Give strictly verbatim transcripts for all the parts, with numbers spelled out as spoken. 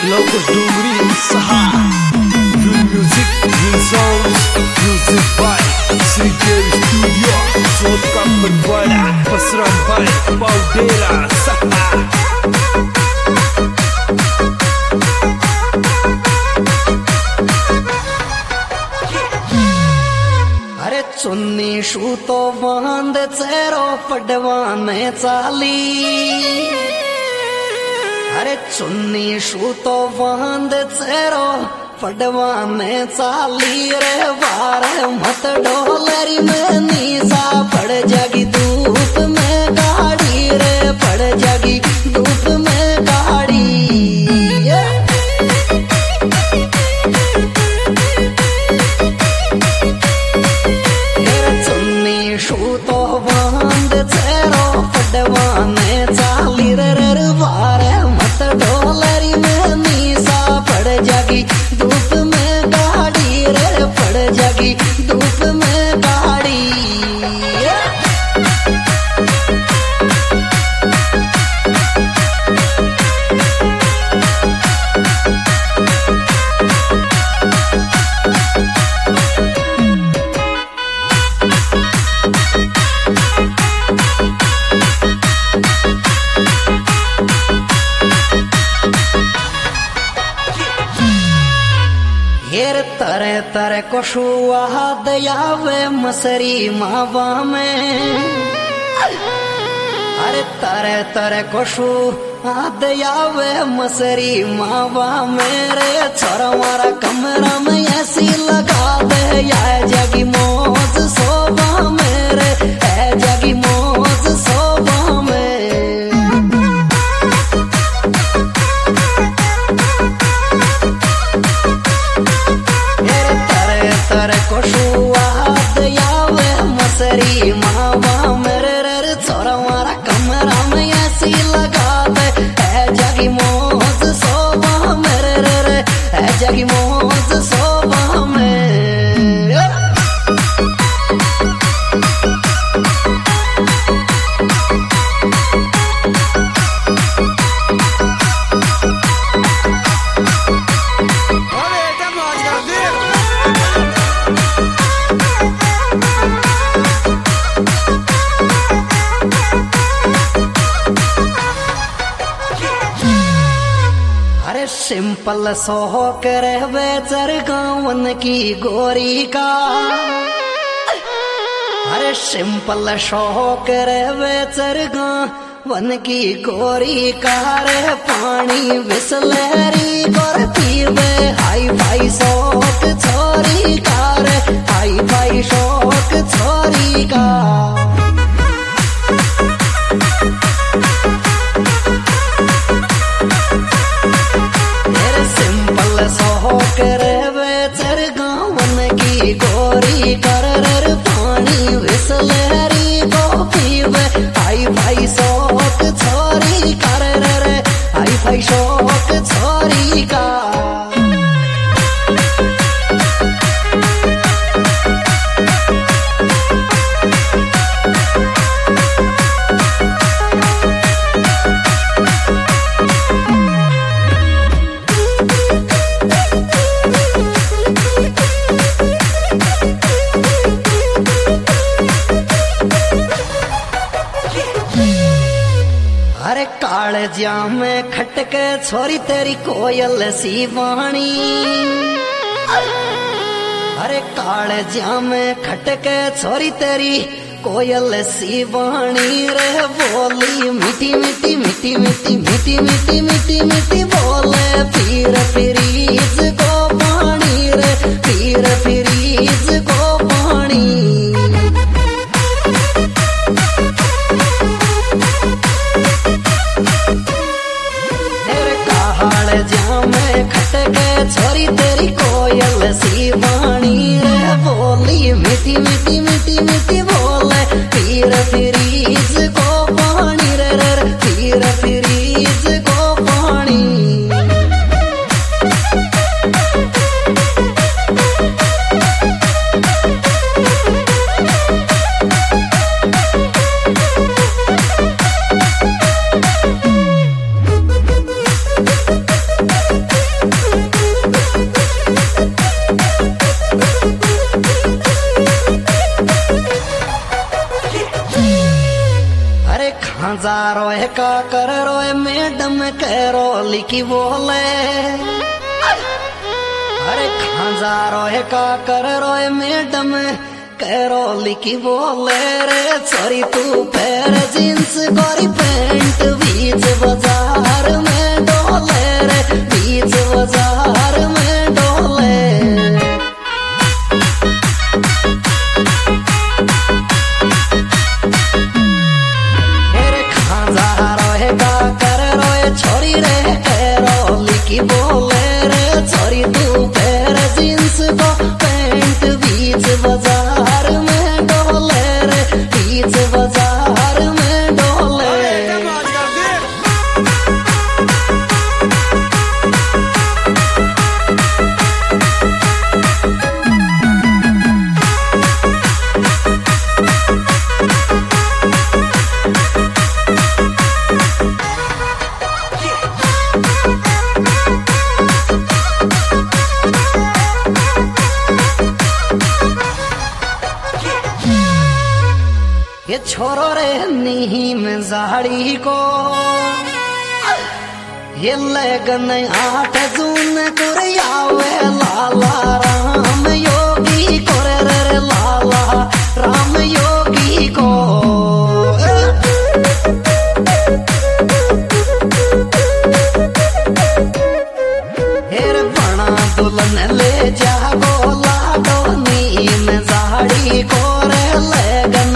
Loco Dungri Saha Real music, real sounds, music by C J Studio Sot Kapan Wala Pasram by Paudera Saha चुन्नी शू तो बांध चेहरो पडवा में चाली अरे चुन्नी शू तो बांध चेहरो पडवा में चाली रे वार मत डोलरी में नीसा पड़ जागी धूप में गाड़ी रे पड़ जागी धूप में गाड़ी धूप में गाड़ी रे पड़ जागी धूप में गाड़ी तरे तरे कोशुआ दयावे मसरी मावा में अरे तरे तरे कोशु दयावे मसरी मावा मेरे छोरा मारा कमरा में ऐसी लगा दे या जगी मौज सोबा मेरे है जगी मौज सोबा में तरे कोशुआ दयावे मसरी मावा मेरे रे छोरा मारा कमरा में ऐसी लगा दे है जगी मौज सोबा मेरे रे है जगी मौज सोबा में सिंपल सो करे बेचर गावन की गोरी का अरे सिंपल शो करे बेचर गावन की गोरी का रे पानी बिसलेरी गोर पीवे हाई फाई शौक छोरी का रे हाई फाई शौक छोरी का करे बेचर गावन की गोरी कर पानी बिसलेरी को पीवे हाई फाई शौक छोरी कर हाई फाई शौक छोरी का काले जाम खटके छोरी तेरी कोयल सी वाणी अरे काले जाम खटके छोरी तेरी कोयल सी वाणी रे बोली मीठी मीठी मीठी मीठी मीठी मीठी मीठी मीठी बोले पीर फिरीज को पानी रे पीर फिरीज को पानी छोरी तेरी कोयल सी वाणी रे बोली मीठी मीठी मीठी मीठी बोले पीर फिरीज को पानी रे रे पीर फिरीज को पानी खाजा रोए का कर रोए मैडम करो लिखी बोले अरे खाजा रोए का कर रोए मैडम करो लिखी बोले रे सॉरी तू पैर जींस गोरी पैंट बीच बाजार में डोले रे बीच बाजार में डोले छोरी रे करो लिखी बोले रे छोरी तू पैर जींस को पैंट बीच बाजार में डोले रे बीच बाजार में डोले ये छोरो रे नीम झाड़ी को ये लगन आठ जून कुरियावे लाला राम योगी को रे रे लाला राम योगी को हेर बना दुल्हन ले जागो लाडो नीम झाड़ी को रे लगन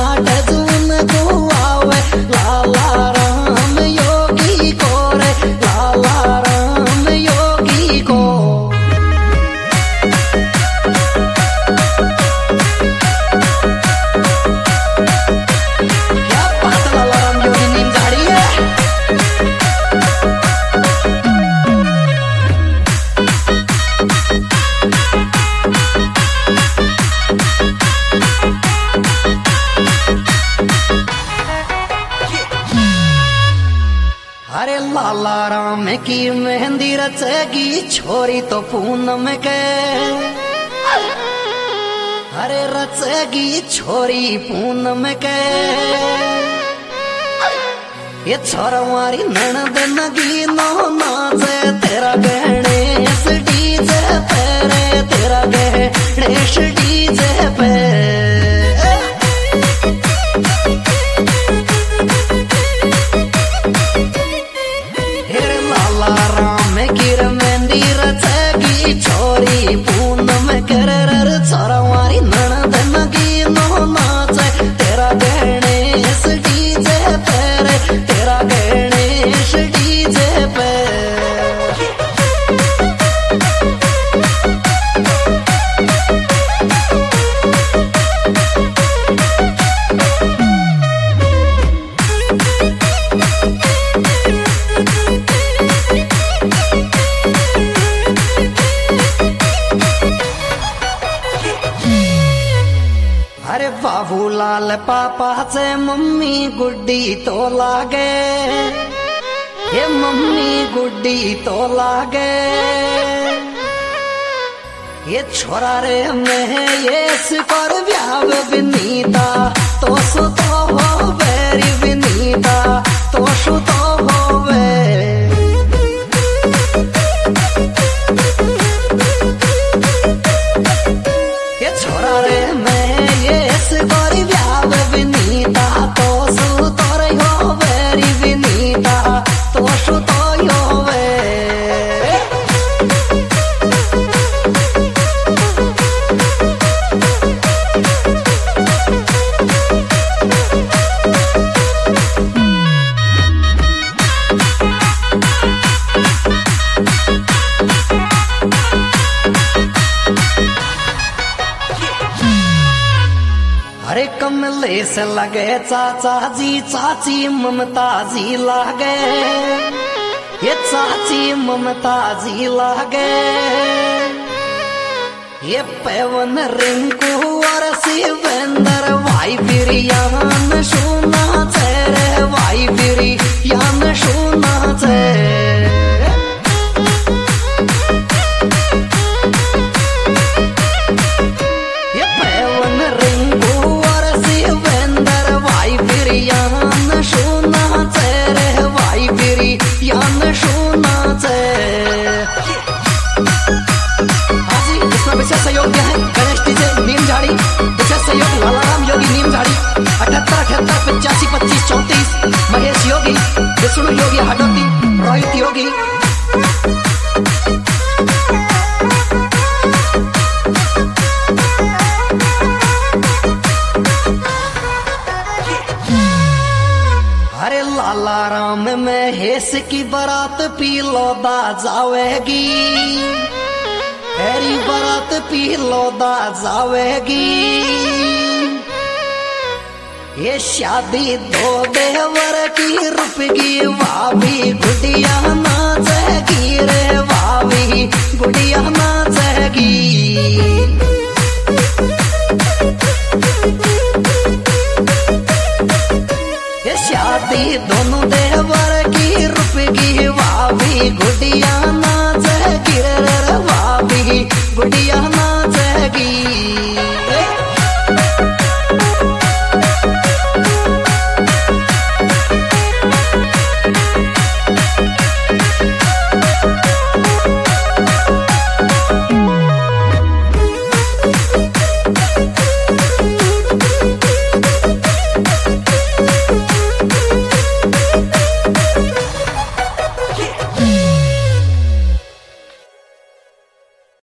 अरे लाला राम की मेहंदी रचेगी छोरी तो पूनम के अरे रचेगी छोरी पूनम के ये छोरा मारी ननद नगी नो नाचे तेरा गणेश डीजे पे रे तेरा गणेश डीजे पे छोरी पूनम कर छोरा मारी ननद नगी नो नाचे तेरा गणेश डीजे पे रे तेरा गणेश डीजे पे अरे बाबूलाल पापा से मम्मी गुड्डी तो लागे ये मम्मी गुड्डी तो लागे ये छोरा रे मैं ये कर व्याव विनीता तो सु तो हो वेरी विनीता तो सु तो हो वे ये छोरा रे मैं गोरी व्याव विनीता तो सु तोर हो वेरी विनीता तो सु तो हो वे अरे कमले से लगे चाचा जी चाची ममता जी लागे ये चाची ममता जी लागे ये पवन रिंकू और शिवेंद्र भाई बिरियान सुना रे भाई बिरियान सुना ये पवन रिंकू और शिवेंद्र भाई बिरियान सुना जावेगी। अरे लाला राम में हेस की बारात पीलोदा जावेगी, तेरी बारात पीलोदा जावेगी। ये शादी दो देवर की रुपगी, भाभी गुड़िया नाचेगी रे, भाभी गुड़िया नाचेगी। शादी दोनों देवर की रुपगी, भाभी गुड़िया ना